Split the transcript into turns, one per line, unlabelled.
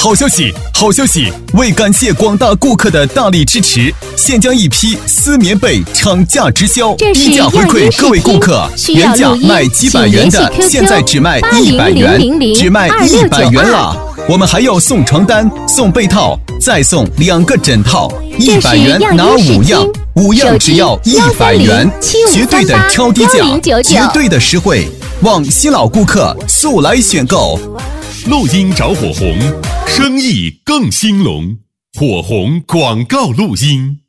好消息，好消息！为感谢广大顾客的大力支持，现将一批丝棉被厂价直销，低价回馈各位顾客。原价卖几百元的，现在只卖100元，只卖100元了。我们还要送床单、送被套，再送2个枕套，100元拿5样，5样只要100元，绝对的超低价，绝对的实惠，望新老顾客速来选购。
录音找火红，生意更兴隆，火红广告录音。